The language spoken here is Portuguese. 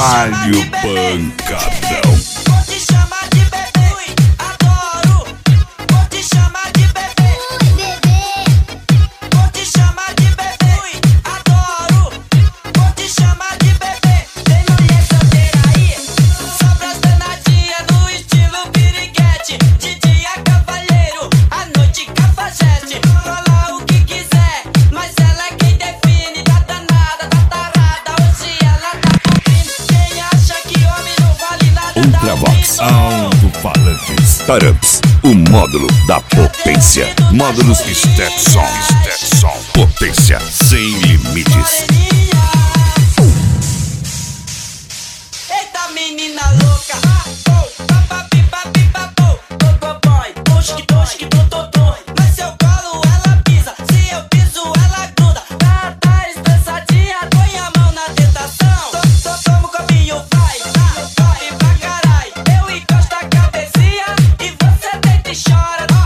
Dá-lhe o pancadão. Vou te chamar de bebê, ui, adoro. Vou te chamar de bebê, ui, bebê. Vou te chamar de bebê, ui, adoro. Vou te chamar de bebê. Tem mulher solteira aí, só pras danadinhas no estilo piriguete. De dia cavalheiro, à noite cafajeste. Fala o que quiser, mas ela é quem define. Tá danada, tá tarada, hoje ela tá cobrindo. Quem acha que homem não vale nada tá Ultravox, alto-falantes, Taramps, o módulo da potência. Módulos Stetson, potência sem limites. Eita menina louca, papapi papi papo, boy, toski toski tototô. Mas se eu colo ela pisa, se eu piso ela gruda. Tá estressadinha, põe a mão na tentação. Toma o caminho, vai pra carai. Eu encosto a cabecinha e você deita e chora.